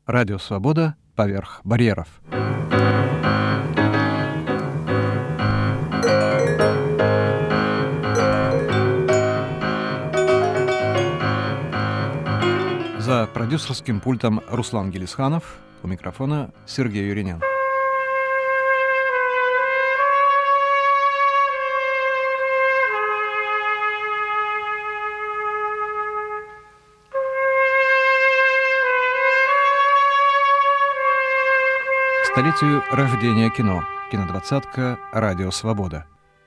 Радио «Свобода» поверх барьеров. За продюсерским пультом Руслан Гелисханов, у микрофона Сергей Юринен. Столетию рождения кино. Кинодвадцатка «Радио Свобода».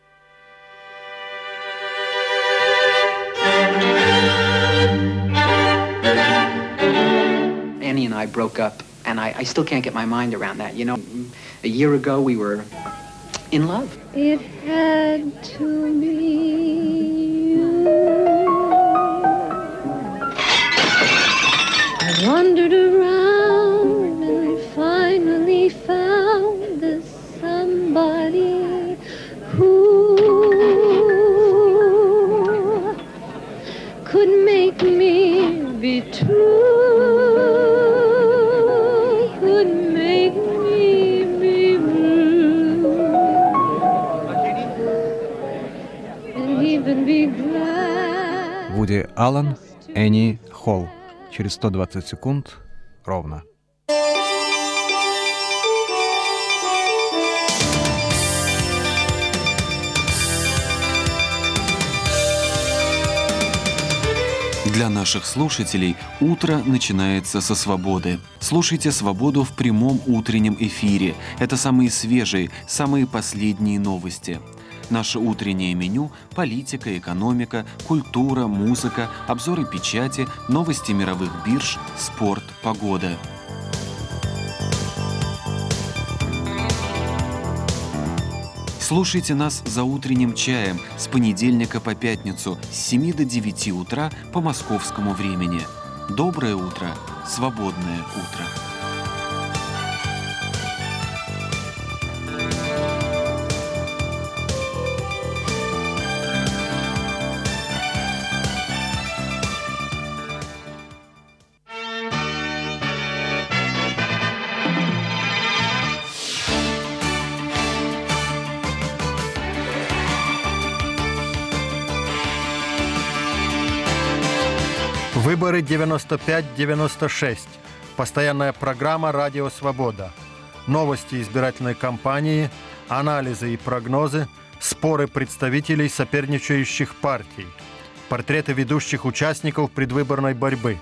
Annie and I broke up, and I still can't get my mind around that. You know, a year ago we were in love. It had to be you. I wandered around and finally found the somebody who could make me be true. Вуди Аллен, Энни Холл. Через 120 секунд ровно. Для наших слушателей утро начинается со свободы. Слушайте «Свободу» в прямом утреннем эфире. Это самые свежие, самые последние новости. Наше утреннее меню – политика, экономика, культура, музыка, обзоры печати, новости мировых бирж, спорт, погода. Слушайте нас за утренним чаем с понедельника по пятницу с 7 до 9 утра по московскому времени. Доброе утро, свободное утро. Выборы 95-96. Постоянная программа «Радио Свобода». Новости избирательной кампании, анализы и прогнозы, споры представителей соперничающих партий, портреты ведущих участников предвыборной борьбы.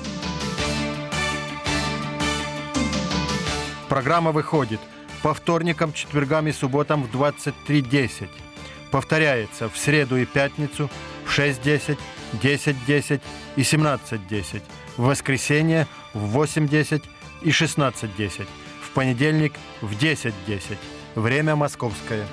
Программа выходит по вторникам, четвергам и субботам в 23:10. Повторяется в среду и пятницу в 6:10, 10:10 и 17:10, в воскресенье в 8:10 и 16:10, в понедельник в 10:10. Время московское.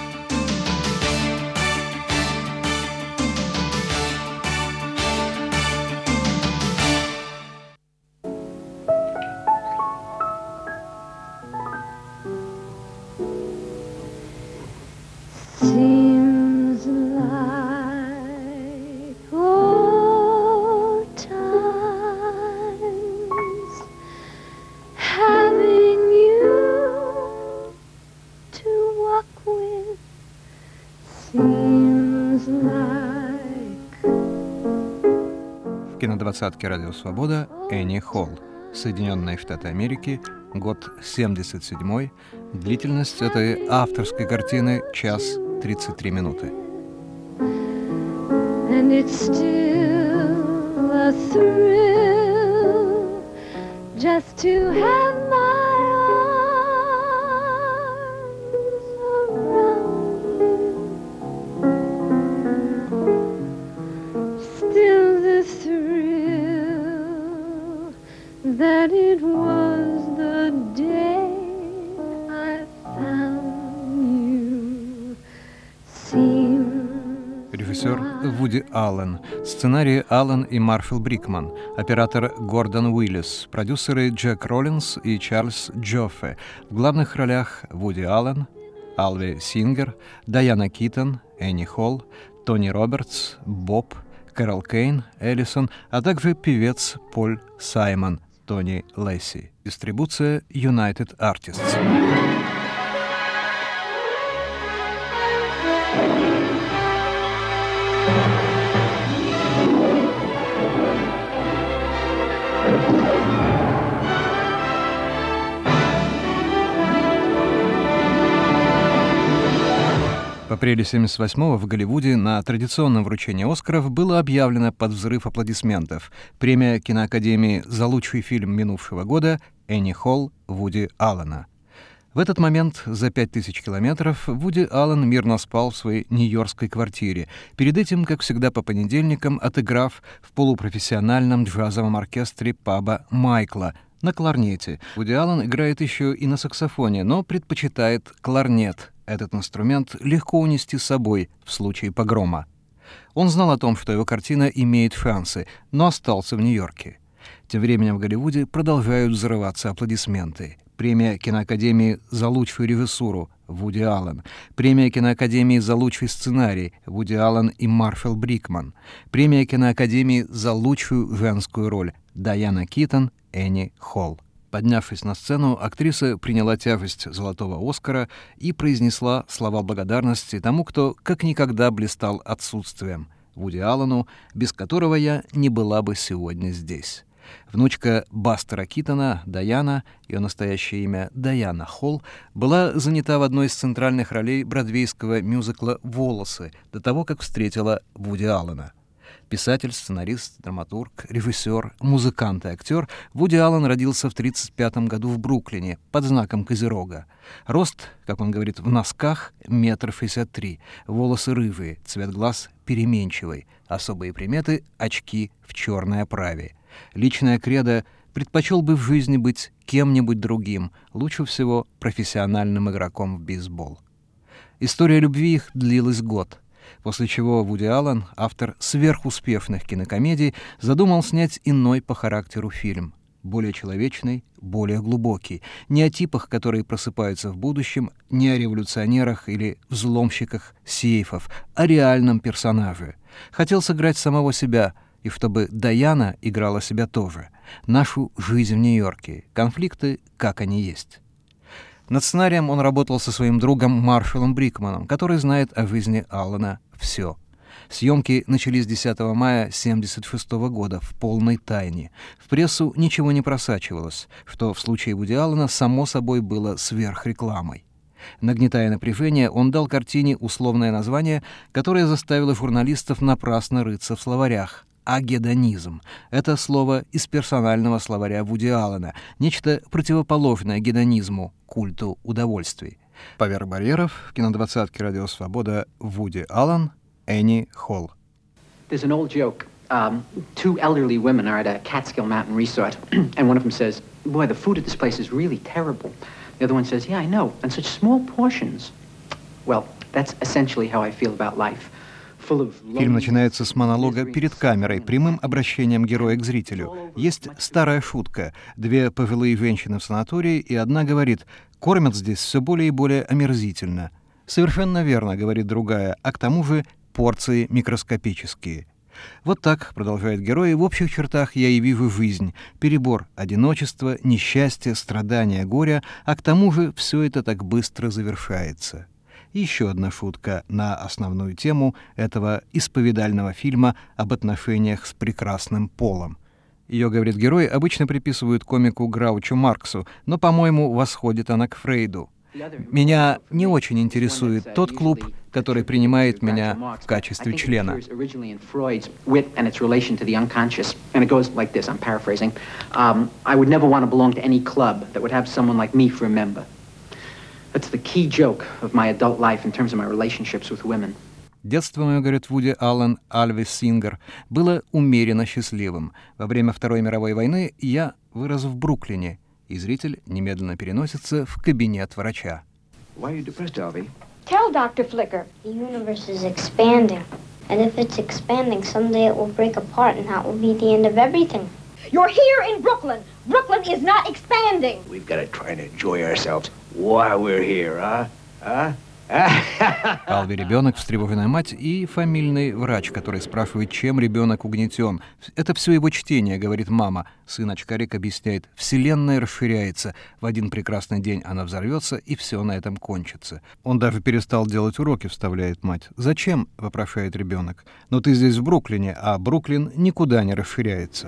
В кинодвадцатке «Радио Свобода» Энни Холл. Соединенные Штаты Америки, год 77-й. Длительность этой авторской картины — 1:33. And it's still a thrill just to have my arms around you. Still the thrill that it was the day I found you. Режиссер Вуди Аллен. Сценарий Аллен и Марфил Брикман. Оператор Гордон Уиллис. Продюсеры Джек Роллинс и Чарльз Джоффе. В главных ролях Вуди Аллен, Алви Сингер, Дайана Китон, Энни Холл, Тони Робертс, Боб, Кэрол Кейн, Эллисон, а также певец Поль Саймон, Тони Лесси. Дистрибуция United Artists. В апреле 1978-го в Голливуде на традиционном вручении «Оскаров» было объявлено под взрыв аплодисментов премия киноакадемии за лучший фильм минувшего года «Энни Холл» Вуди Аллена. В этот момент за 5000 километров Вуди Аллен мирно спал в своей нью-йоркской квартире, перед этим, как всегда по понедельникам, отыграв в полупрофессиональном джазовом оркестре паба «Майкла» на кларнете. Вуди Аллен играет еще и на саксофоне, но предпочитает кларнет. Этот инструмент легко унести с собой в случае погрома. Он знал о том, что его картина имеет шансы, но остался в Нью-Йорке. Тем временем в Голливуде продолжают взрываться аплодисменты. Премия киноакадемии за лучшую режиссуру Вуди Аллен, премия киноакадемии за лучший сценарий Вуди Аллен и Маршал Брикман, премия киноакадемии за лучшую женскую роль Дайана Китон, Энни Холл. Поднявшись на сцену, актриса приняла тяжесть золотого Оскара и произнесла слова благодарности тому, кто как никогда блистал отсутствием, Вуди Аллену, без которого я не была бы сегодня здесь. Внучка Бастера Китона, Дайана, ее настоящее имя Дайана Холл, была занята в одной из центральных ролей бродвейского мюзикла «Волосы» до того, как встретила Вуди Аллена. Писатель, сценарист, драматург, режиссер, музыкант и актер, Вуди Аллен родился в 1935 году в Бруклине под знаком Козерога. Рост, как он говорит, в носках 1,63 м, волосы рыжие, цвет глаз переменчивый, особые приметы — очки в черной оправе. Личная кредо — предпочел бы в жизни быть кем-нибудь другим, лучше всего профессиональным игроком в бейсбол. История любви их длилась год, после чего Вуди Аллен, автор сверхуспешных кинокомедий, задумал снять иной по характеру фильм, более человечный, более глубокий, не о типах, которые просыпаются в будущем, не о революционерах или взломщиках сейфов, о реальном персонаже. Хотел сыграть самого себя, и чтобы Дайана играла себя тоже. Нашу жизнь в Нью-Йорке, конфликты, как они есть. Над сценарием он работал со своим другом Маршалом Брикманом, который знает о жизни Аллена все. Съемки начались 10 мая 1976 года в полной тайне. В прессу ничего не просачивалось, что в случае Вуди Аллена само собой было сверхрекламой. Нагнетая напряжение, он дал картине условное название, которое заставило журналистов напрасно рыться в словарях. Агедонизм. Это слово из персонального словаря Вуди Аллена, нечто противоположное гедонизму, культу удовольствий. Поверх барьеров в кинодвадцатке «Радио Свобода» Вуди Аллен, Энни Холл. There's an old joke. Two elderly women are at a Catskill Mountain resort, and one of them says, "Boy, the food at this place is really terrible." The other one says, "Yeah, I know, and such small portions." Well, that's essentially how I feel about life. Фильм начинается с монолога перед камерой, прямым обращением героя к зрителю. Есть старая шутка. Две пожилые женщины в санатории, и одна говорит: «Кормят здесь все более и более омерзительно». «Совершенно верно», — говорит другая, «а к тому же порции микроскопические». Вот так, продолжает герой, в общих чертах я и вижу жизнь. Перебор одиночества, несчастья, страдания, горя, а к тому же все это так быстро завершается. Еще одна шутка на основную тему этого исповедального фильма об отношениях с прекрасным полом. Ее, говорит герой, обычно приписывают комику Граучу Марксу, но, по-моему, восходит она к Фрейду. «Меня не очень интересует тот клуб, который принимает меня в качестве члена». That's the key joke of my adult life in terms of my relationships with women. Детство мое, говорит Вуди Аллен, Альвис Сингер, было умеренно счастливым. Во время Второй мировой войны я вырос в Бруклине, и зритель немедленно переносится в кабинет врача. Why are you depressed, Alvy? Tell Dr. Flicker. The universe is expanding. And if it's expanding, someday it will break apart, and that will be the end of everything. You're here in Brooklyn. Brooklyn is not expanding. We've got to try and enjoy ourselves while we're here, huh? Алви ребенок, встревоженная мать и фамильный врач, который спрашивает, чем ребенок угнетен. Это все его чтение, говорит мама. Сын очкарик объясняет, вселенная расширяется. В один прекрасный день она взорвется, и все на этом кончится. Он даже перестал делать уроки, вставляет мать. Зачем? Вопрошает ребенок. Но ты здесь в Бруклине, а Бруклин никуда не расширяется.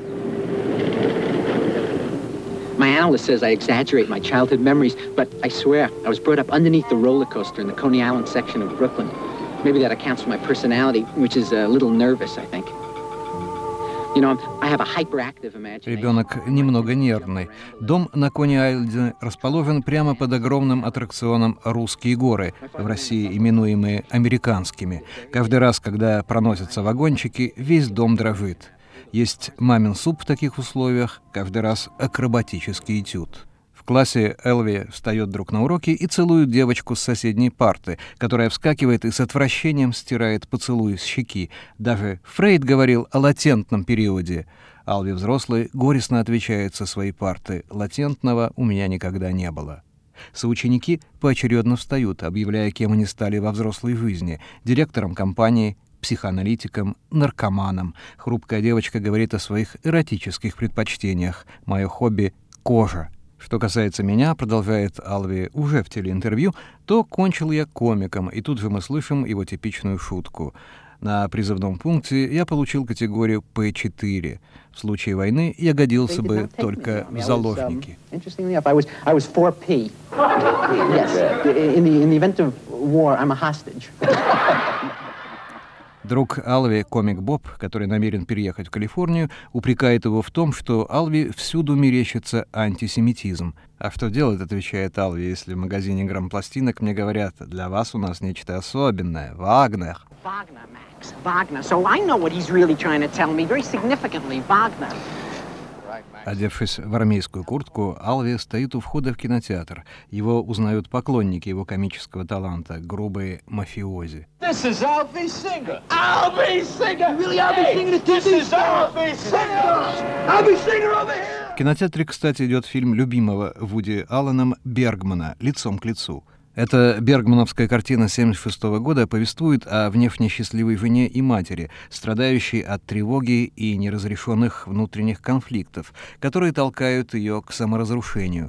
My analyst says I exaggerate my childhood memories, but I swear I was brought up underneath the roller coaster in the Coney Island section of Brooklyn. Maybe that accounts for my personality, which is a little nervous, I think. You know, I have a hyperactive imagination. Ребенок немного нервный. Дом на Кони-Айленде расположен прямо под огромным аттракционом «Русские горы», в России именуемые «американскими». Каждый раз, когда проносятся вагончики, весь дом дрожит. Есть мамин суп в таких условиях, каждый раз акробатический этюд. В классе Элви встает вдруг на уроке и целует девочку с соседней парты, которая вскакивает и с отвращением стирает поцелуй с щеки. Даже Фрейд говорил о латентном периоде. Алви взрослый горестно отвечает со своей парты: «Латентного у меня никогда не было». Соученики поочередно встают, объявляя, кем они стали во взрослой жизни: директором компании, психоаналитиком, наркоманом. Хрупкая девочка говорит о своих эротических предпочтениях. «Мое хобби — кожа». Что касается меня, продолжает Алви уже в телеинтервью, то кончил я комиком, и тут же мы слышим его типичную шутку. На призывном пункте я получил категорию P4. В случае войны я годился бы только в заложники. Interestingly enough, I was 4P. Yes. In the event of war, I'm a hostage. Друг Алви, комик Боб, который намерен переехать в Калифорнию, упрекает его в том, что Алви всюду мерещится антисемитизм. «А что делать?» — отвечает Алви, «если в магазине грампластинок мне говорят, для вас у нас нечто особенное, Вагнер». Wagner, Max. Wagner. So I know what he's really trying to tell me. Very significantly, Wagner. Одевшись в армейскую куртку, Алви стоит у входа в кинотеатр. Его узнают поклонники его комического таланта, грубые мафиози. This is Alvy Singer. Alvy Singer. Really, Alvy Singer? This is Alvy Singer. Alvy Singer over here. В кинотеатре, кстати, идет фильм любимого Вуди Алленом Бергмана «Лицом к лицу». Эта бергмановская картина 1976 года повествует о внешне счастливой жене и матери, страдающей от тревоги и неразрешенных внутренних конфликтов, которые толкают ее к саморазрушению.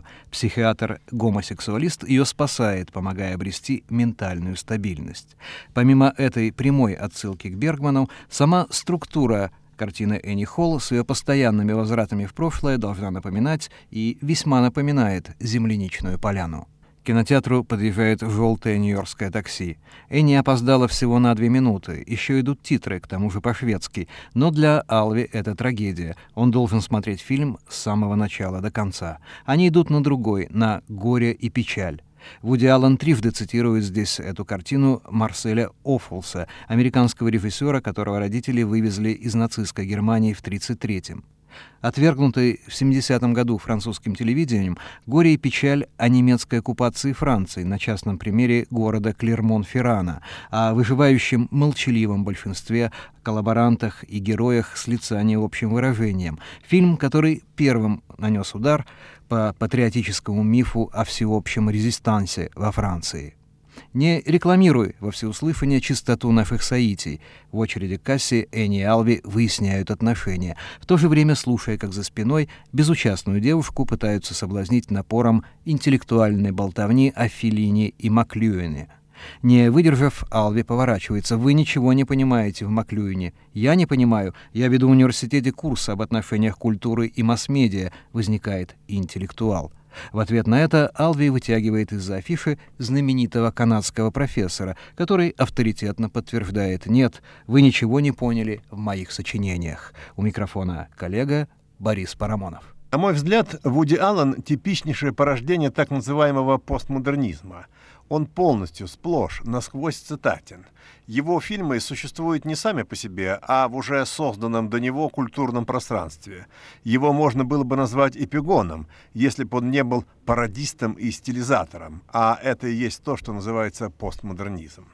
Психиатр-гомосексуалист ее спасает, помогая обрести ментальную стабильность. Помимо этой прямой отсылки к Бергману, сама структура картины Энни Холл с ее постоянными возвратами в прошлое должна напоминать и весьма напоминает «Земляничную поляну». К кинотеатру подъезжает желтое нью-йоркское такси. Энни опоздала всего на 2 минуты. Еще идут титры, к тому же по-шведски. Но для Алви это трагедия. Он должен смотреть фильм с самого начала до конца. Они идут на другой, на «Горе и печаль». Вуди Аллен трижды цитирует здесь эту картину Марселя Оффолса, американского режиссера, которого родители вывезли из нацистской Германии в 1933-м. Отвергнутый в 70-м году французским телевидением, «Горе и печаль» о немецкой оккупации Франции на частном примере города Клермон-Феррана, о выживающем молчаливом большинстве, коллаборантах и героях с лица необщим выражением. Фильм, который первым нанес удар по патриотическому мифу о всеобщем резистансе во Франции. Не рекламируй во всеуслышание чистоту наших соитий. В очереди к кассе Энни и Алви выясняют отношения, в то же время слушая, как за спиной безучастную девушку пытаются соблазнить напором интеллектуальной болтовни о Феллини и Маклюэне. Не выдержав, Алви поворачивается. «Вы ничего не понимаете в Маклюэне». «Я не понимаю. Я веду в университете курс об отношениях культуры и масс-медиа», — возникает интеллектуал. В ответ на это Алви вытягивает из-за афиши знаменитого канадского профессора, который авторитетно подтверждает: «Нет, вы ничего не поняли в моих сочинениях». У микрофона коллега Борис Парамонов. На мой взгляд, Вуди Аллен — типичнейшее порождение так называемого постмодернизма. Он полностью, сплошь, насквозь цитатен. Его фильмы существуют не сами по себе, а в уже созданном до него культурном пространстве. Его можно было бы назвать эпигоном, если бы он не был пародистом и стилизатором, а это и есть то, что называется постмодернизм.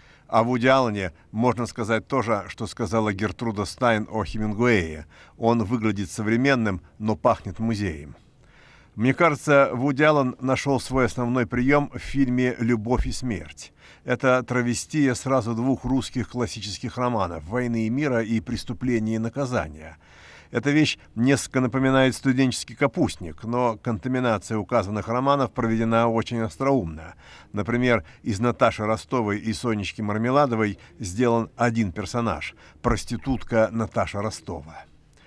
О Вуди Аллене можно сказать то же, что сказала Гертруда Стайн о Хемингуэе. Он выглядит современным, но пахнет музеем. Мне кажется, Вуди Аллен нашел свой основной прием в фильме «Любовь и смерть». Это травестия сразу двух русских классических романов «Войны и мира» и «Преступление и наказание». Эта вещь несколько напоминает «Студенческий капустник», но контаминация указанных романов проведена очень остроумно. Например, из Наташи Ростовой и Сонечки Мармеладовой сделан один персонаж – проститутка Наташа Ростова.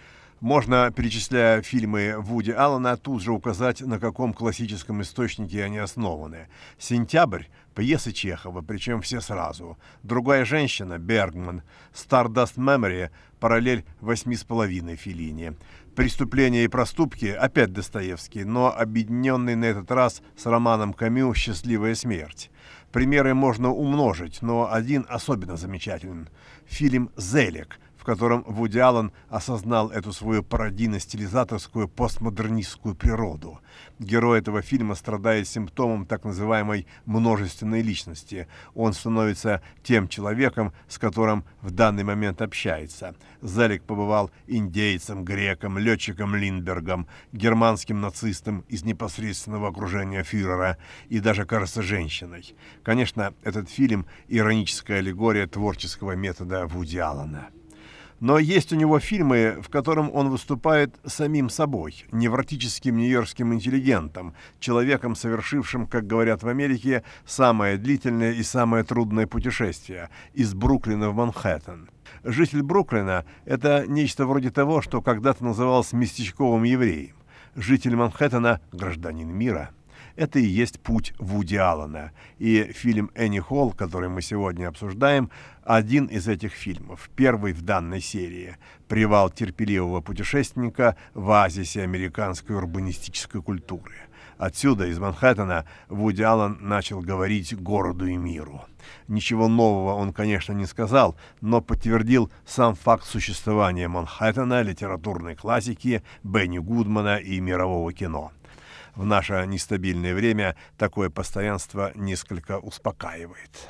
Можно, перечисляя фильмы Вуди Аллена, тут же указать, на каком классическом источнике они основаны. «Сентябрь» — пьесы Чехова, причем все сразу. «Другая женщина» — Бергман. «Stardust Memory» — параллель «8,5» Феллини. «Преступления и проступки» — опять Достоевский, но объединенный на этот раз с романом Камю «Счастливая смерть». Примеры можно умножить, но один особенно замечателен. Фильм «Зелик», в котором Вуди Аллен осознал эту свою пародийно-стилизаторскую постмодернистскую природу. Герой этого фильма страдает симптомом так называемой множественной личности. Он становится тем человеком, с которым в данный момент общается. Зелик побывал индейцем, греком, летчиком Линдбергом, германским нацистом из непосредственного окружения фюрера и даже, кажется, женщиной. Конечно, этот фильм — ироническая аллегория творческого метода Вуди Аллена. Но есть у него фильмы, в котором он выступает самим собой, невротическим нью-йоркским интеллигентом, человеком, совершившим, как говорят в Америке, самое длительное и самое трудное путешествие – из Бруклина в Манхэттен. Житель Бруклина – это нечто вроде того, что когда-то называлось местечковым евреем. Житель Манхэттена – гражданин мира. Это и есть путь Вуди Аллена. И фильм «Энни Холл», который мы сегодня обсуждаем, один из этих фильмов, первый в данной серии. Привал терпеливого путешественника в оазисе американской урбанистической культуры. Отсюда, из Манхэттена, Вуди Аллен начал говорить городу и миру. Ничего нового он, конечно, не сказал, но подтвердил сам факт существования Манхэттена, литературной классики, Бенни Гудмана и мирового кино. В наше нестабильное время такое постоянство несколько успокаивает.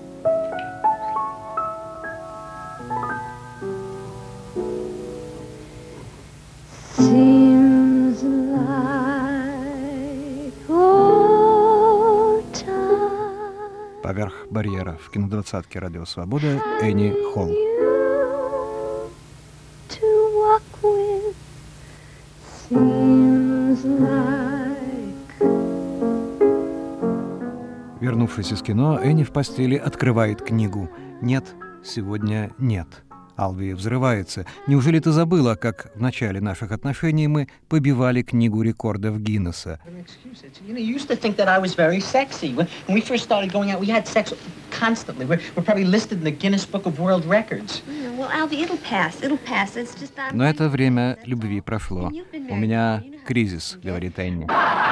Поверх барьера в кинодвадцатке «Радио Свобода» Энни Холл. Вернувшись из кино, Энни в постели открывает книгу. «Нет, сегодня нет». Алви взрывается. «Неужели ты забыла, как в начале наших отношений мы побивали книгу рекордов Гиннесса?» Но это время любви прошло. «У меня кризис», — говорит Энни.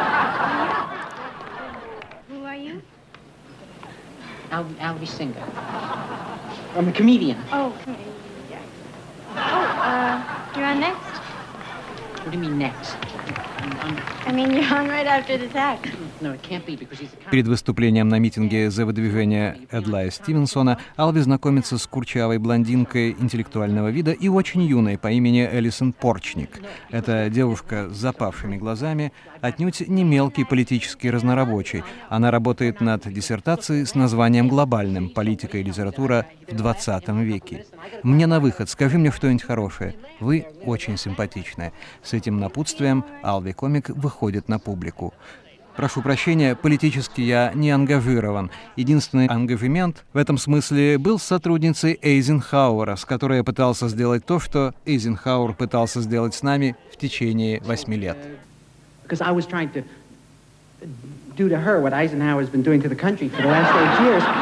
Alvy Singer. I'm a comedian. Oh, yeah. Oh, you're on next? What do you mean next? I mean, you're on right after the act. No, it can't be because he's a... Перед выступлением на митинге за выдвижение Эдлая Стивенсона Алви знакомится с курчавой блондинкой интеллектуального вида и очень юной по имени Элисон Порчник. Эта девушка с запавшими глазами отнюдь не мелкий политический разнорабочий. Она работает над диссертацией с названием глобальным «Политика и литература в 20 веке». «Мне на выход, скажи мне что-нибудь хорошее. Вы очень симпатичная». С этим напутствием Алви-комик выходит на публику. Прошу прощения, политически я не ангажирован. Единственный ангажемент в этом смысле был с сотрудницей Эйзенхауэра, с которой я пытался сделать то, что Эйзенхауэр пытался сделать с нами в течение 8 лет. Because I was trying to do to her what Eisenhower's been doing to the country for the last 8 years.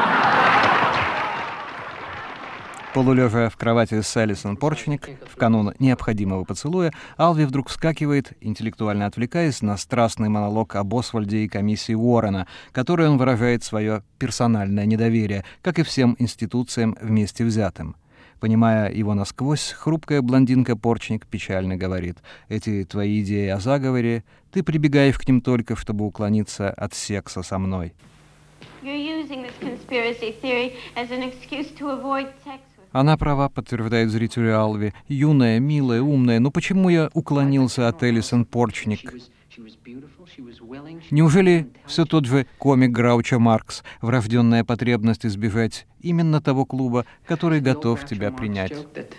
Полулежа в кровати с Элисон Порчник в канун необходимого поцелуя, Алви вдруг вскакивает, интеллектуально отвлекаясь на страстный монолог об Освальде и комиссии Уоррена, которой он выражает свое персональное недоверие, как и всем институциям вместе взятым. Понимая его насквозь, хрупкая блондинка Порчник печально говорит: «Эти твои идеи о заговоре, ты прибегаешь к ним только, чтобы уклониться от секса со мной». Она права, подтверждает зрителю Алви. Юная, милая, умная. Но почему я уклонился от Элисон Порчник? Неужели все тот же комик Граучо Маркс, врожденная потребность избежать именно того клуба, который готов тебя принять?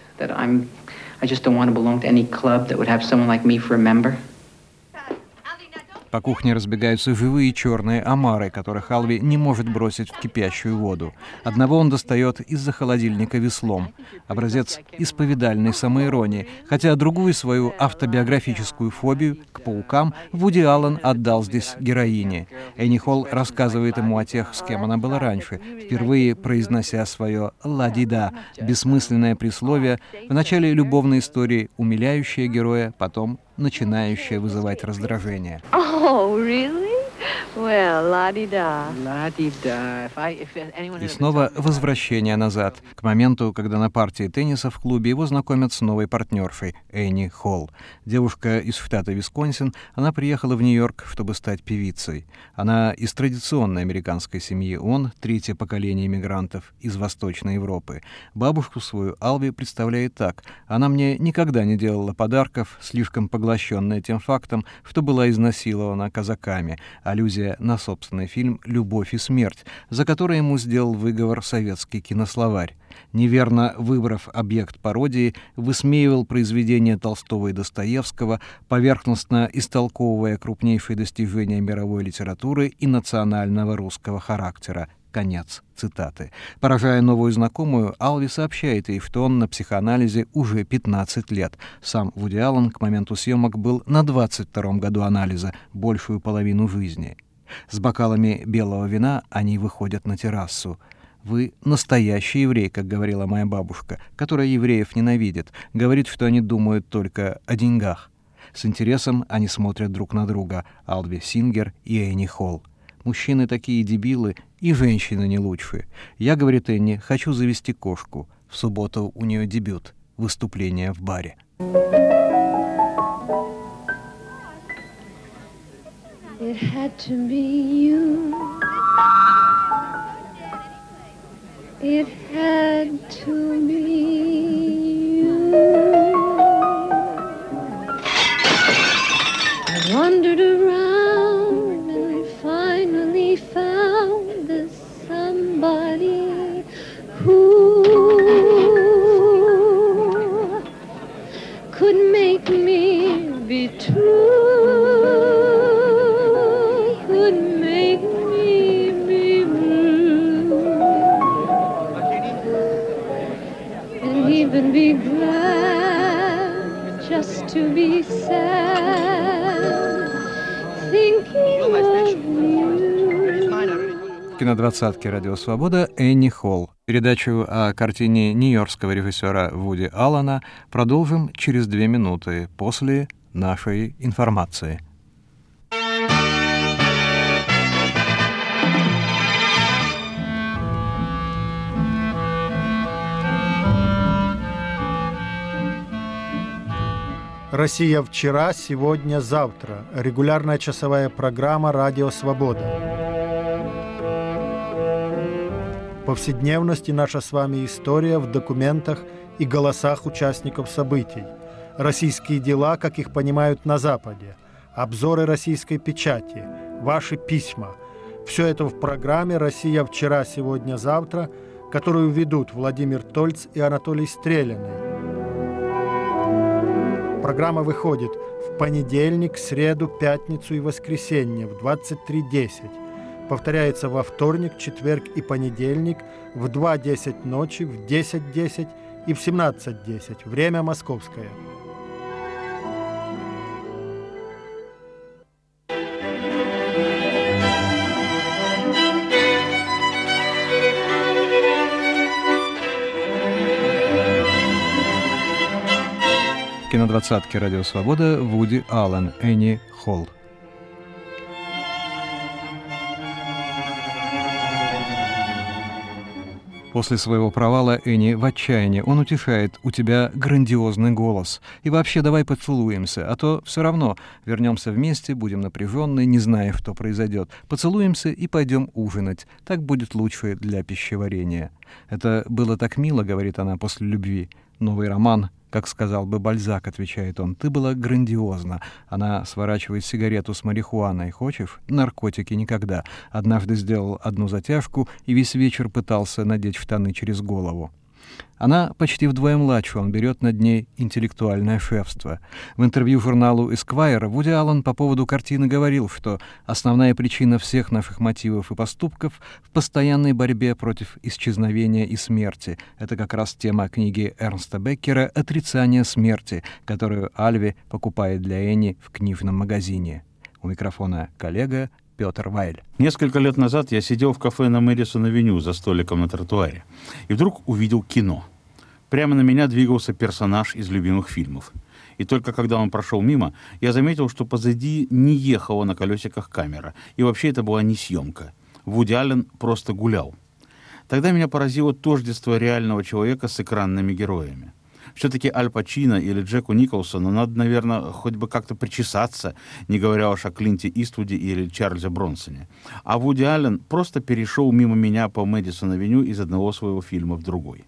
По кухне разбегаются живые черные омары, которых Алви не может бросить в кипящую воду. Одного он достает из-за холодильника веслом. Образец исповедальной самоиронии, хотя другую свою автобиографическую фобию к паукам Вуди Аллен отдал здесь героине. Энни Холл рассказывает ему о тех, с кем она была раньше, впервые произнося свое «ла-ди-да», бессмысленное присловие, в начале любовной истории умиляющее героя, потом начинающее вызывать раздражение. Oh, really? Well, la-di-da. И снова возвращение назад, к моменту, когда на партии тенниса в клубе его знакомят с новой партнершей Энни Холл. Девушка из штата Висконсин, она приехала в Нью-Йорк, чтобы стать певицей. Она из традиционной американской семьи, он — третье поколение иммигрантов из Восточной Европы. Бабушку свою Алви представляет так: она мне никогда не делала подарков, слишком поглощенная тем фактом, что была изнасилована казаками. Аллюзия на собственный фильм «Любовь и смерть», за который ему сделал выговор советский кинословарь. Неверно выбрав объект пародии, высмеивал произведения Толстого и Достоевского, поверхностно истолковывая крупнейшие достижения мировой литературы и национального русского характера. Конец цитаты. Поражая новую знакомую, Алви сообщает ей, что он на психоанализе уже 15 лет. Сам Вуди Аллен к моменту съемок был на 22-м году анализа, большую половину жизни. С бокалами белого вина они выходят на террасу. «Вы настоящий еврей», как говорила моя бабушка, которая евреев ненавидит, говорит, что они думают только о деньгах. С интересом они смотрят друг на друга, Алви Сингер и Энни Холл. Мужчины такие дебилы, и женщины не лучше. Я, говорит Энни, хочу завести кошку. В субботу у нее дебют, выступление в баре. It had to be you. It had to be you. I wandered around and finally found this somebody who could make me be true. Even be glad just to be sad, thinking of you. В кинодвадцатке «Радио Свобода» Энни Холл. Передачу о картине нью-йоркского режиссера Вуди Аллена продолжим через 2 минуты после нашей информации. Россия вчера, сегодня, завтра. Регулярная часовая программа «Радио Свобода». Повседневность и наша с вами история в документах и голосах участников событий. Российские дела, как их понимают на Западе. Обзоры российской печати. Ваши письма. Все это в программе «Россия вчера, сегодня, завтра», которую ведут Владимир Тольц и Анатолий Стрелянный. Программа выходит в понедельник, среду, пятницу и воскресенье в 23:10. Повторяется во вторник, четверг и понедельник в 2:10 ночи, в 10:10 и в 17:10. Время московское. В кинодвадцатке «Радио Свобода» Вуди Аллен, Энни Холл. После своего провала Энни в отчаянии. Он утешает: «У тебя грандиозный голос. И вообще давай поцелуемся, а то все равно вернемся вместе, будем напряженны, не зная, что произойдет. Поцелуемся и пойдем ужинать. Так будет лучше для пищеварения». «Это было так мило», — говорит она после любви. Новый роман Как сказал бы Бальзак, отвечает он, ты была грандиозна. Она сворачивает сигарету с марихуаной. Хочешь? Наркотики никогда. Однажды сделал одну затяжку и весь вечер пытался надеть штаны через голову. Она почти вдвое младше, он берет над ней интеллектуальное шефство. В интервью журналу Esquire Вуди Аллен по поводу картины говорил, что основная причина всех наших мотивов и поступков в постоянной борьбе против исчезновения и смерти. Это как раз тема книги Эрнста Беккера «Отрицание смерти», которую Альви покупает для Энни в книжном магазине. У микрофона коллега Петр Вайль. Несколько лет назад я сидел в кафе на Мэдисон-авеню за столиком на тротуаре и вдруг увидел кино. Прямо на меня двигался персонаж из любимых фильмов. И только когда он прошел мимо, я заметил, что позади не ехала на колесиках камера. И вообще это была не съемка. Вуди Аллен просто гулял. Тогда меня поразило тождество реального человека с экранными героями. Все-таки Аль Пачино или Джеку Николсону надо, наверное, хоть бы как-то причесаться, не говоря уж о Клинте Иствуде или Чарльзе Бронсоне. А Вуди Аллен просто перешел мимо меня по Мэдисон-авеню из одного своего фильма в другой.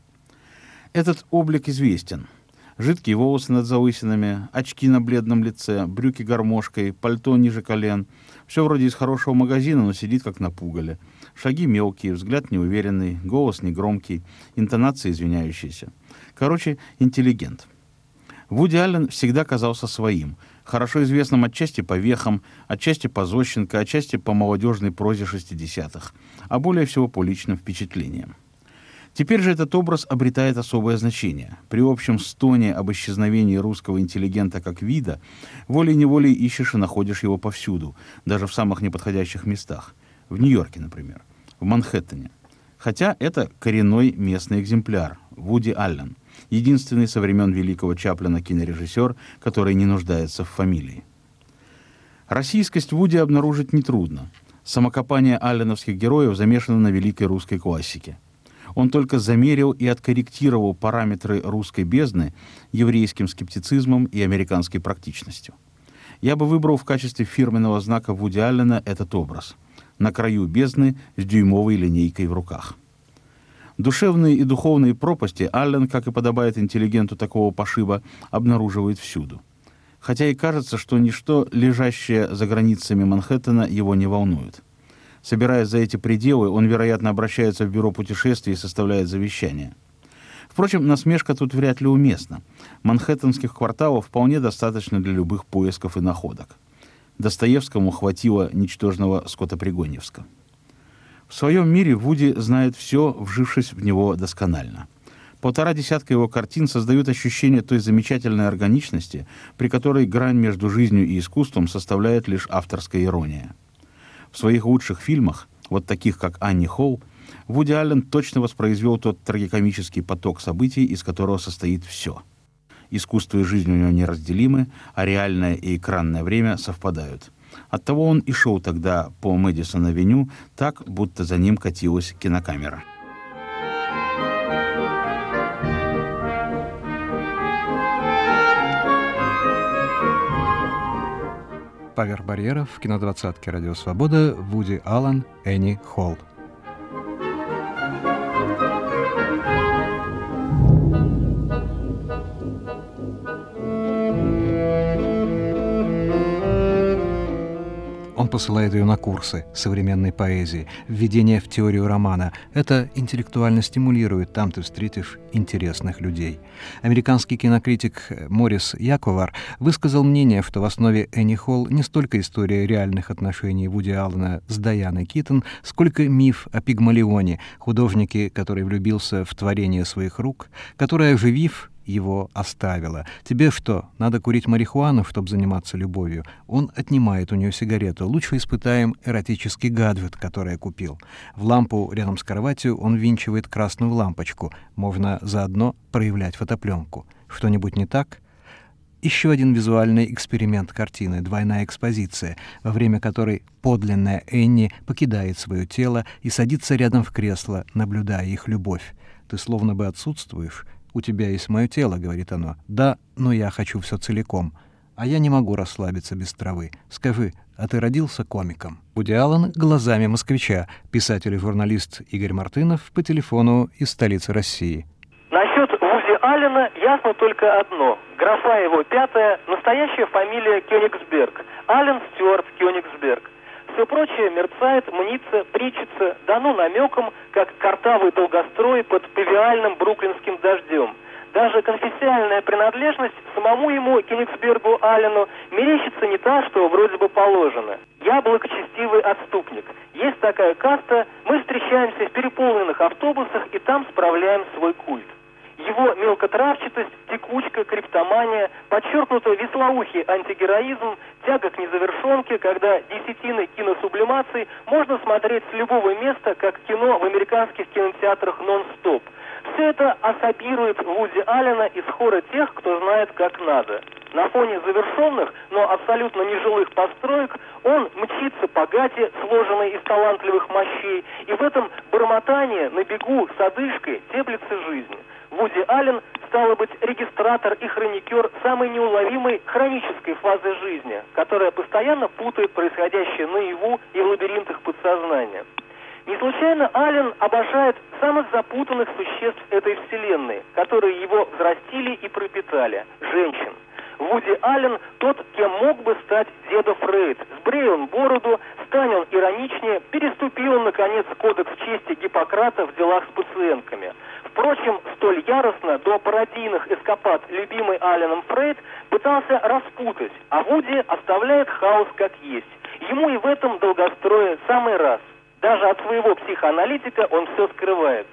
Этот облик известен. Жидкие волосы над залысинами, очки на бледном лице, брюки гармошкой, пальто ниже колен. Все вроде из хорошего магазина, но сидит как на пугале. Шаги мелкие, взгляд неуверенный, голос негромкий, интонации извиняющиеся. Короче, интеллигент. Вуди Аллен всегда казался своим, хорошо известным отчасти по вехам, отчасти по Зощенко, отчасти по молодежной прозе 60-х, а более всего по личным впечатлениям. Теперь же этот образ обретает особое значение. При общем стоне об исчезновении русского интеллигента как вида волей-неволей ищешь и находишь его повсюду, даже в самых неподходящих местах. В Нью-Йорке, например, в Манхэттене. Хотя это коренной местный экземпляр, Вуди Аллен, единственный со времен великого Чаплина кинорежиссер, который не нуждается в фамилии. Российскость Вуди обнаружить нетрудно. Самокопание алленовских героев замешано на великой русской классике. Он только замерил и откорректировал параметры русской бездны еврейским скептицизмом и американской практичностью. Я бы выбрал в качестве фирменного знака Вуди Аллена этот образ. На краю бездны с дюймовой линейкой в руках. Душевные и духовные пропасти Аллен, как и подобает интеллигенту такого пошиба, обнаруживает всюду. Хотя и кажется, что ничто, лежащее за границами Манхэттена, его не волнует. Собираясь за эти пределы, он, вероятно, обращается в бюро путешествий и составляет завещание. Впрочем, насмешка тут вряд ли уместна. Манхэттенских кварталов вполне достаточно для любых поисков и находок. Достоевскому хватило ничтожного Скотопригоньевска. В своем мире Вуди знает все, вжившись в него досконально. 1,5 десятка его картин создают ощущение той замечательной органичности, при которой грань между жизнью и искусством составляет лишь авторская ирония. В своих лучших фильмах, вот таких как «Анни Холл», Вуди Аллен точно воспроизвел тот трагикомический поток событий, из которого состоит все. Искусство и жизнь у него неразделимы, а реальное и экранное время совпадают. Оттого он и шел тогда по Мэдисон-авеню так, будто за ним катилась кинокамера. Поверх барьеров в кинодвадцатке «Радио Свобода» Вуди Аллен, Энни Холл. Он посылает ее на курсы современной поэзии, введение в теорию романа. Это интеллектуально стимулирует, там ты встретишь интересных людей. Американский кинокритик Морис Яковар высказал мнение, что в основе Энни Холл не столько история реальных отношений Вуди Аллена с Дайаной Китон, сколько миф о Пигмалионе, художнике, который влюбился в творение своих рук, который, оживив, его оставила. Тебе что, надо курить марихуану, чтобы заниматься любовью? Он отнимает у нее сигарету. Лучше испытаем эротический гаджет, который я купил. В лампу рядом с кроватью он ввинчивает красную лампочку. Можно заодно проявлять фотопленку. Что-нибудь не так? Еще один визуальный эксперимент картины, двойная экспозиция, во время которой подлинная Энни покидает свое тело и садится рядом в кресло, наблюдая их любовь. Ты словно бы отсутствуешь. «У тебя есть мое тело», — говорит оно. «Да, но я хочу все целиком. А я не могу расслабиться без травы. Скажи, а ты родился комиком?» Вуди Аллен глазами москвича, писатель и журналист Игорь Мартынов по телефону из столицы России. Насчет Вуди Аллена ясно только одно. Графа его 5-я, настоящая фамилия Кёнигсберг. Аллен Стюарт Кёнигсберг. Все прочее мерцает, мнится, причится, дано намеком, как картавый долгострой под павиальным бруклинским дождем. Даже конфессиональная принадлежность самому ему, Кёнигсбергу Аллену, мерещится не та, что вроде бы положено. Я благочестивый отступник. Есть такая каста, мы встречаемся в переполненных автобусах и там справляем свой культ. Его мелкотравчатость, текучка, криптомания, подчеркнутый веслоухий антигероизм, тяга к незавершенке, когда десятины киносублимаций можно смотреть с любого места, как кино в американских кинотеатрах нон-стоп. Все это особирует Вуди Аллена из хора тех, кто знает, как надо. На фоне завершенных, но абсолютно нежилых построек он мчится по гате, сложенной из талантливых мощей, и в этом бормотании на бегу с одышкой теплится жизнь. Вуди Аллен, стало быть, регистратор и хроникер самой неуловимой хронической фазы жизни, которая постоянно путает происходящее наяву и в лабиринтах подсознания. Не случайно Аллен обожает самых запутанных существ этой вселенной, которые его взрастили и пропитали – женщин. Вуди Аллен тот, кем мог бы стать деда Фрейд. Сбрей он бороду, стань он ироничнее, переступил он, наконец, кодекс чести Гиппократа в делах с пациентками. Впрочем, столь яростно до пародийных эскапад любимый Алленом Фрейд пытался распутать, а Вуди оставляет хаос как есть. Ему и в этом долгострое самый раз. Даже от своего психоаналитика он все скрывает.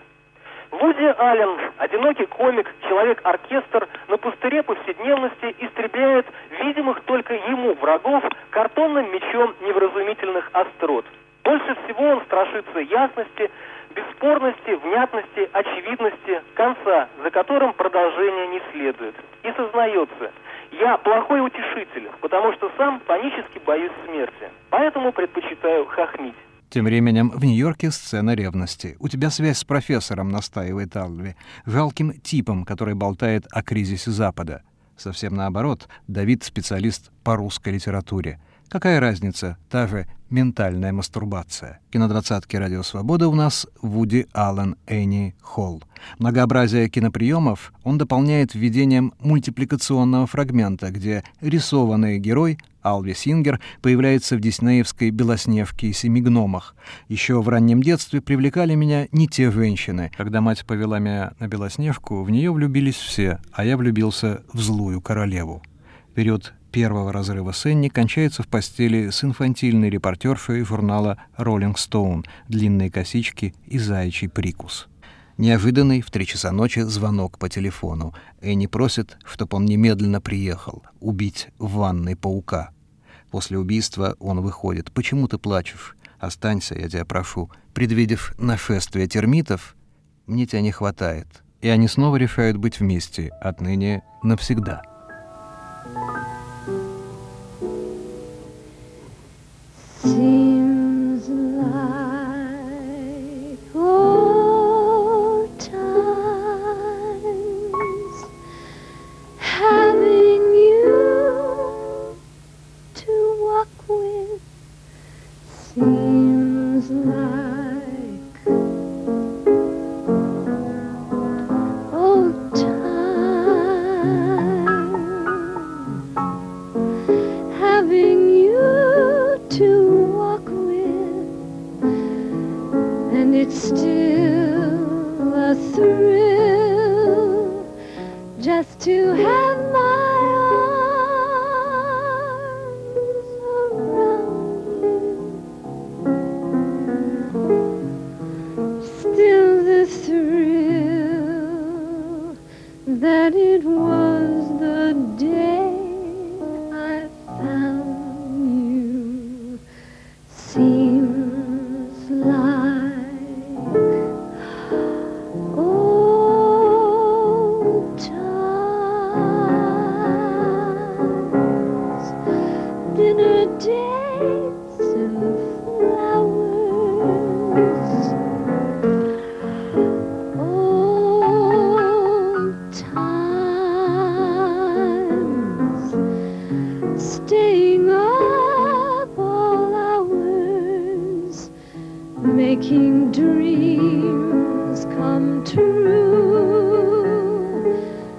Вуди Аллен, одинокий комик, человек-оркестр, на пустыре повседневности истребляет видимых только ему врагов картонным мечом невразумительных острот. Больше всего он страшится ясности, бесспорности, внятности, очевидности, конца, за которым продолжение не следует. И сознается: я плохой утешитель, потому что сам панически боюсь смерти, поэтому предпочитаю хохмить. Тем временем в Нью-Йорке сцена ревности. «У тебя связь с профессором», — настаивает Алви, жалким типом, который болтает о кризисе Запада. Совсем наоборот, Давид — специалист по русской литературе. Какая разница? Та же ментальная мастурбация. В кинодвадцатке «Радио Свобода» у нас Вуди Аллен, Энни Холл. Многообразие киноприемов он дополняет введением мультипликационного фрагмента, где рисованный герой Алви Сингер появляется в диснеевской «Белоснежке и семи гномах». Еще в раннем детстве привлекали меня не те женщины. Когда мать повела меня на Белоснежку, в нее влюбились все, а я влюбился в злую королеву. Период первого разрыва с Энни кончается в постели с инфантильной репортершей журнала «Роллинг Стоун», длинные косички и заячий прикус. Неожиданный в 3 часа ночи звонок по телефону. Энни просит, чтобы он немедленно приехал, убить в ванной паука. После убийства он выходит. «Почему ты плачешь? Останься, я тебя прошу». Предвидев нашествие термитов, «Мне тебя не хватает». И они снова решают быть вместе, отныне навсегда. Seems like old times having you to walk with. Seems like old times having you to walk with, and it's still a thrill just to have my arms around you. Still the thrill that it was the day I found you. Seems like old times, dinner dates and flowers. Old times, staying up all hours, making dreams come true.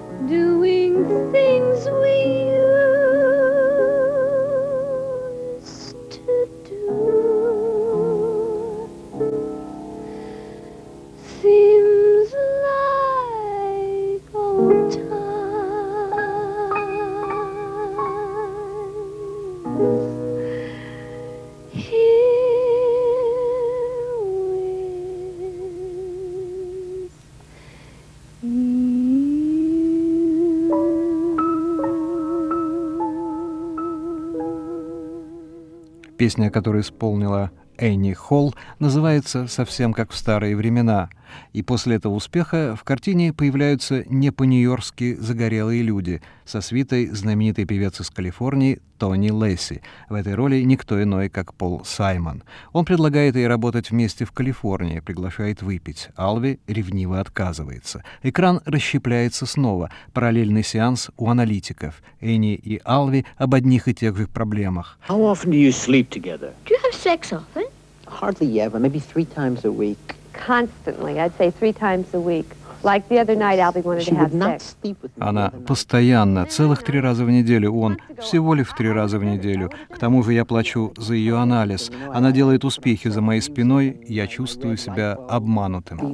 Песня, которую исполнила Энни Холл, называется «Совсем как в старые времена». И после этого успеха в картине появляются не по-нью-йоркски загорелые люди со свитой знаменитый певец из Калифорнии Тони Лесси. В этой роли никто иной, как Пол Саймон. Он предлагает ей работать вместе в Калифорнии, приглашает выпить. Алви ревниво отказывается. Экран расщепляется снова. Параллельный сеанс у аналитиков. Энни и Алви об одних и тех же проблемах. How often do you sleep together? Do you have sex often? Hardly ever, maybe 3 times a week. Constantly. I'd say 3 times a week. Like the other night, Albie wanted to have sex. Она постоянно, целых 3 раза в неделю, он всего лишь 3 раза в неделю. К тому же я плачу за ее анализ. Она делает успехи за моей спиной, я чувствую себя обманутым.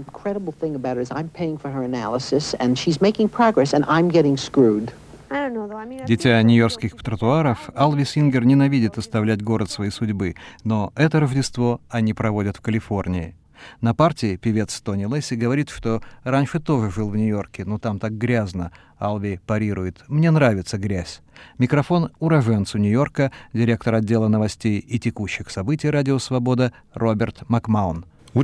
Дитя нью-йоркских тротуаров, Алви Сингер ненавидит оставлять город своей судьбы, но это Рождество они проводят в Калифорнии. На партии певец Тони Лесси говорит, что раньше тоже жил в Нью-Йорке, но там так грязно. Алви парирует: «Мне нравится грязь». Микрофон уроженцу Нью-Йорка, директор отдела новостей и текущих событий «Радио Свобода» Роберт Макмаун.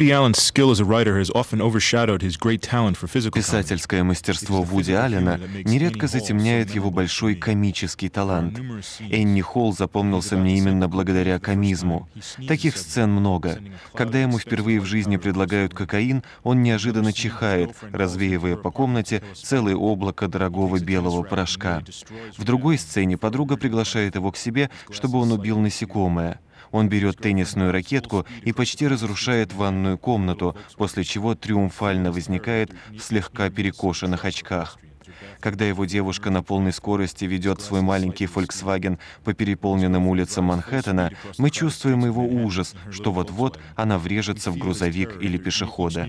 Писательское мастерство Вуди Аллена нередко затемняет его большой комический талант. Энни Холл запомнился мне именно благодаря комизму. Таких сцен много. Когда ему впервые в жизни предлагают кокаин, он неожиданно чихает, развеивая по комнате целое облако дорогого белого порошка. В другой сцене подруга приглашает его к себе, чтобы он убил насекомое. Он берет теннисную ракетку и почти разрушает ванную комнату, после чего триумфально возникает в слегка перекошенных очках. Когда его девушка на полной скорости ведет свой маленький Volkswagen по переполненным улицам Манхэттена, мы чувствуем его ужас, что вот-вот она врежется в грузовик или пешехода.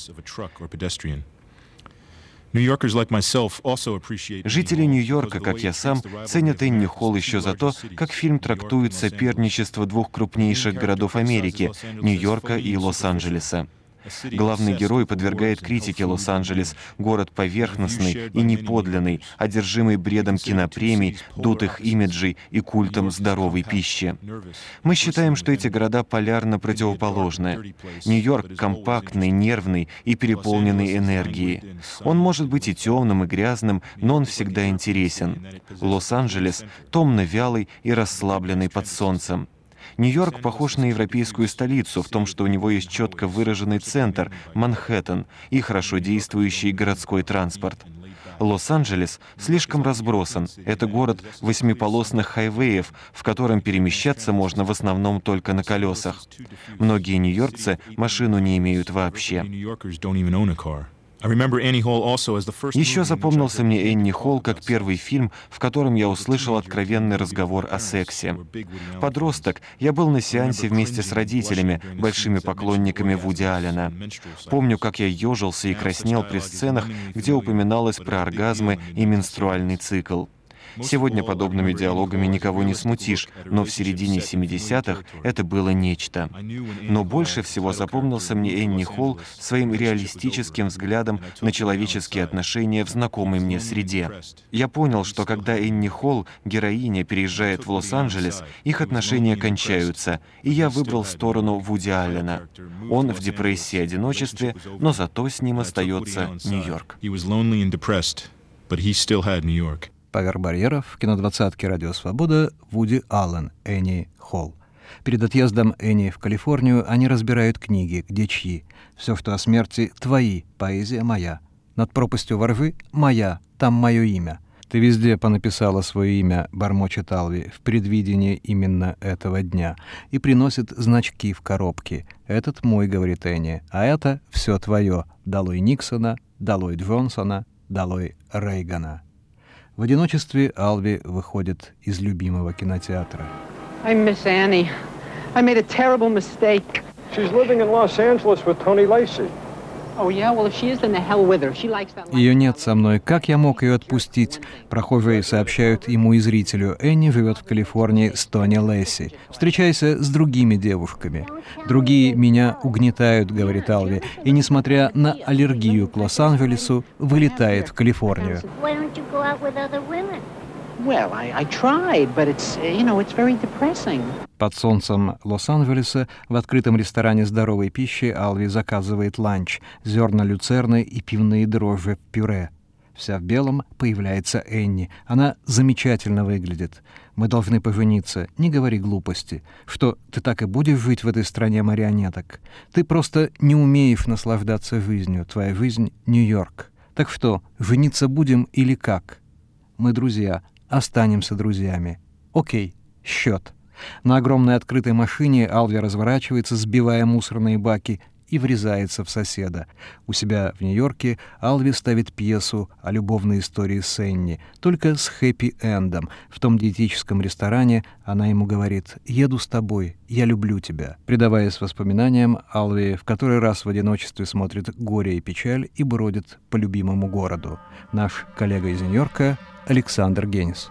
Жители Нью-Йорка, как я сам, ценят Энни Холл еще за то, как фильм трактует соперничество 2 крупнейших городов Америки — Нью-Йорка и Лос-Анджелеса. Главный герой подвергает критике Лос-Анджелес, город поверхностный и неподлинный, одержимый бредом кинопремий, дутых имиджей и культом здоровой пищи. Мы считаем, что эти города полярно противоположны. Нью-Йорк компактный, нервный и переполненный энергией. Он может быть и темным, и грязным, но он всегда интересен. Лос-Анджелес томно-вялый и расслабленный под солнцем. Нью-Йорк похож на европейскую столицу в том, что у него есть четко выраженный центр — Манхэттен и хорошо действующий городской транспорт. Лос-Анджелес слишком разбросан. Это город 8-полосных хайвеев, в котором перемещаться можно в основном только на колесах. Многие нью-йоркцы машину не имеют вообще. Еще запомнился мне Энни Холл как первый фильм, в котором я услышал откровенный разговор о сексе. Подросток, я был на сеансе вместе с родителями, большими поклонниками Вуди Аллена. Помню, как я ежился и краснел при сценах, где упоминалось про оргазмы и менструальный цикл. Сегодня подобными диалогами никого не смутишь, но в середине 70-х это было нечто. Но больше всего запомнился мне Энни Холл своим реалистическим взглядом на человеческие отношения в знакомой мне среде. Я понял, что когда Энни Холл, героиня, переезжает в Лос-Анджелес, их отношения кончаются, и я выбрал сторону Вуди Аллена. Он в депрессии и одиночестве, но зато с ним остается Нью-Йорк. Поверх барьеров, кинодвадцатки «Радио Свобода», Вуди Аллен, Энни Холл. Перед отъездом Энни в Калифорнию они разбирают книги, где чьи. «Все, что о смерти, твои, поэзия моя. Над пропастью во рвы моя, там мое имя. Ты везде понаписала свое имя», — бормочет Алви, в предвидении именно этого дня, и приносит значки в коробке. «Этот мой», — говорит Энни, — «а это все твое. Долой Никсона, долой Джонсона, долой Рейгана». В одиночестве Алви выходит из любимого кинотеатра. I miss Annie. I made a terrible mistake. She's living in Los Angeles with Tony Lacey. Oh yeah, well if she is, then the hell with her. She likes that. Ее нет со мной. Как я мог ее отпустить? Прохожие сообщают ему и зрителю: Энни живет в Калифорнии с Тони Лесси. Встречайся с другими девушками. Другие меня угнетают, говорит Алви, и несмотря на аллергию к Лос-Анджелесу, вылетает в Калифорнию. Well, I tried, but it's very depressing. Под солнцем Лос-Анджелеса в открытом ресторане здоровой пищи Алви заказывает ланч, зерна люцерны и пивные дрожжи в пюре. Вся в белом появляется Энни. Она замечательно выглядит. Мы должны пожениться. Не говори глупости. Что, ты так и будешь жить в этой стране марионеток? Ты просто не умеешь наслаждаться жизнью. Твоя жизнь — Нью-Йорк. Так что, жениться будем или как? Мы друзья. Останемся друзьями. Окей, счет. На огромной открытой машине Алви разворачивается, сбивая мусорные баки, и врезается в соседа. У себя в Нью-Йорке Алви ставит пьесу о любовной истории с Энни, только с хэппи-эндом. В том диетическом ресторане она ему говорит: «Еду с тобой, я люблю тебя». Предаваясь воспоминаниям, Алви в который раз в одиночестве смотрит «Горе и печаль» и бродит по любимому городу. Наш коллега из Нью-Йорка Александр Генис.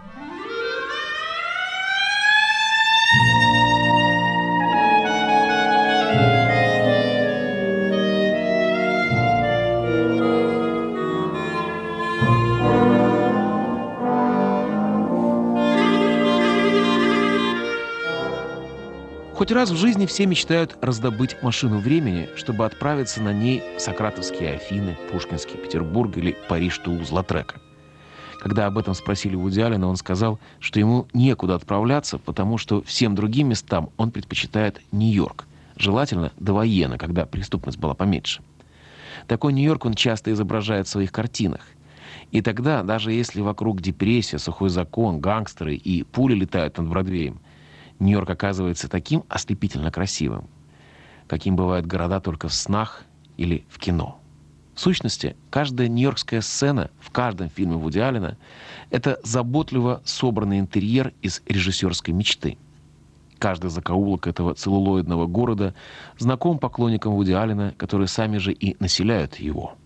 Хоть раз в жизни все мечтают раздобыть машину времени, чтобы отправиться на ней в сократовские Афины, Пушкинский Петербург или Париж-Тулуз-Лаутрека. Когда об этом спросили Вуди Аллена, он сказал, что ему некуда отправляться, потому что всем другим местам он предпочитает Нью-Йорк, желательно довоенно, когда преступность была поменьше. Такой Нью-Йорк он часто изображает в своих картинах. И тогда, даже если вокруг депрессия, сухой закон, гангстеры и пули летают над Бродвеем, Нью-Йорк оказывается таким ослепительно красивым, каким бывают города только в снах или в кино. В сущности, каждая нью-йоркская сцена в каждом фильме Вуди Аллена — это заботливо собранный интерьер из режиссерской мечты. Каждый закоулок этого целлулоидного города знаком поклонникам Вуди Аллена, которые сами же и населяют его.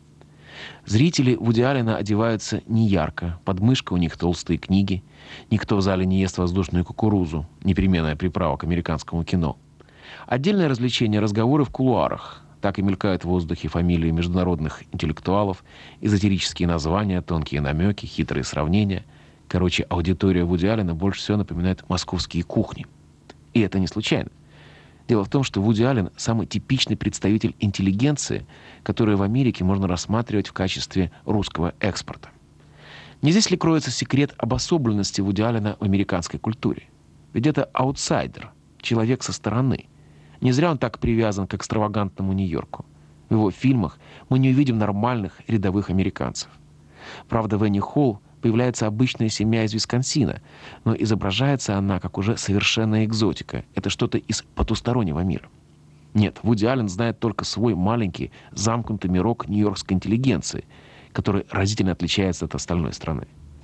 Зрители Вуди Аллена одеваются неярко, под мышкой у них толстые книги, никто в зале не ест воздушную кукурузу, непременная приправа к американскому кино. Отдельное развлечение — разговоры в кулуарах. Так и мелькают в воздухе фамилии международных интеллектуалов, эзотерические названия, тонкие намеки, хитрые сравнения. Короче, аудитория Вуди Аллена больше всего напоминает московские кухни. И это не случайно. Дело в том, что Вуди Аллен — самый типичный представитель интеллигенции, которую в Америке можно рассматривать в качестве русского экспорта. Не здесь ли кроется секрет обособленности Вуди Аллена в американской культуре? Ведь это аутсайдер, человек со стороны. Не зря он так привязан к экстравагантному Нью-Йорку. В его фильмах мы не увидим нормальных рядовых американцев. Правда, в Энни Холл появляется обычная семья из Висконсина, но изображается она как уже совершенная экзотика. Это что-то из потустороннего мира. Нет, Вуди Аллен знает только свой маленький, замкнутый мирок нью-йоркской интеллигенции, который разительно отличается от остальной страны.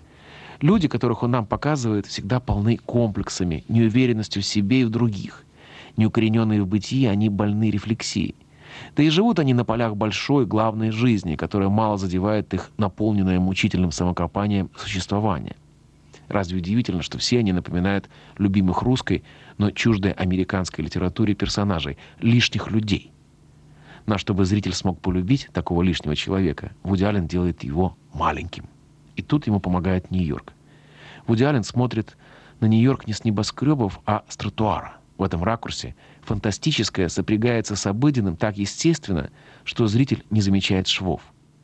Люди, которых он нам показывает, всегда полны комплексами, неуверенностью в себе и в других. Неукорененные в бытии, они больны рефлексией. Да и живут они на полях большой, главной жизни, которая мало задевает их наполненное мучительным самокопанием существование. Разве удивительно, что все они напоминают любимых русской, но чуждой американской литературе персонажей, лишних людей? Но чтобы зритель смог полюбить такого лишнего человека, Вуди Аллен делает его маленьким. И тут ему помогает Нью-Йорк. Вуди Аллен смотрит на Нью-Йорк не с небоскребов, а с тротуара. В этом ракурсе фантастическое сопрягается с обыденным так естественно, что зритель не замечает швов.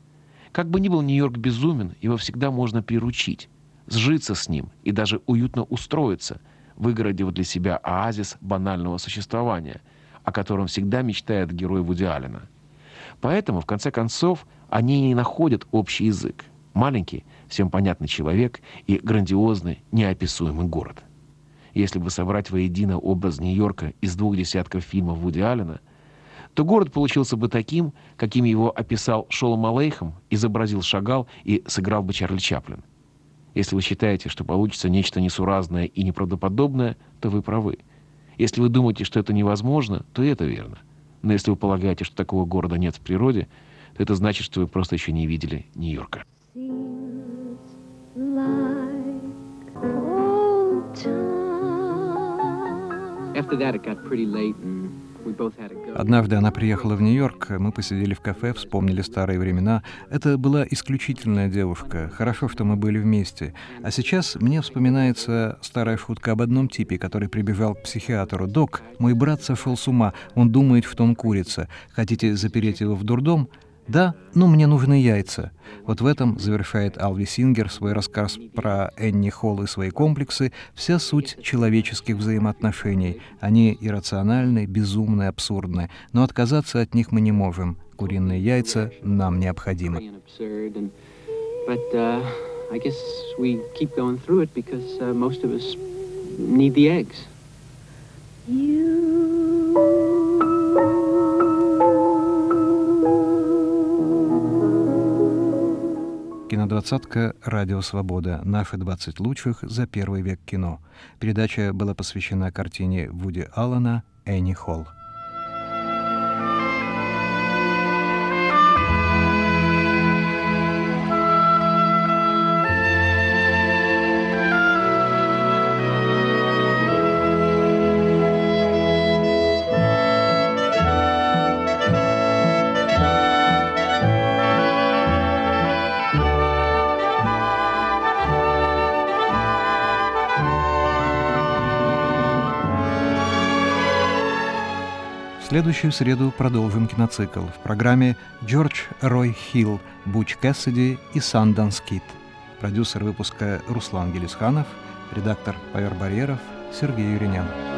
Как бы ни был Нью-Йорк безумен, его всегда можно приручить, сжиться с ним и даже уютно устроиться, выгородив для себя оазис банального существования, о котором всегда мечтает герой Вуди Аллена. Поэтому, в конце концов, они не находят общий язык. Маленький, всем понятный человек и грандиозный, неописуемый город. Если бы собрать воедино образ Нью-Йорка из 2 десятков фильмов Вуди Аллена, то город получился бы таким, каким его описал Шолом Алейхем, изобразил Шагал и сыграл бы Чарли Чаплин. Если вы считаете, что получится нечто несуразное и неправдоподобное, то вы правы. Если вы думаете, что это невозможно, то и это верно. Но если вы полагаете, что такого города нет в природе, то это значит, что вы просто еще не видели Нью-Йорка. After that, it got pretty late, and Однажды она приехала в Нью-Йорк, мы посидели в кафе, вспомнили старые времена. Это была исключительная девушка. Хорошо, что мы были вместе. А сейчас мне вспоминается старая шутка об одном типе, который прибежал к психиатру. «Док, мой брат сошел с ума, он думает, что он курица. Хотите запереть его в дурдом?» «Да, но мне нужны яйца». Вот в этом завершает Алви Сингер свой рассказ про Энни Холл и свои комплексы, вся суть человеческих взаимоотношений. Они иррациональны, безумны, абсурдны, но отказаться от них мы не можем. Куриные яйца нам необходимы. Кинодвадцатка «Радио Свобода». Наши 20 лучших за первый век кино. Передача была посвящена картине Вуди Аллена «Энни Холл». В следующую среду продолжим киноцикл. В программе Джордж Рой Хилл, Буч Кэссиди и Санданс Кид. Продюсер выпуска Руслан Гелисханов, редактор Павел Барьеров, Сергей Юринян.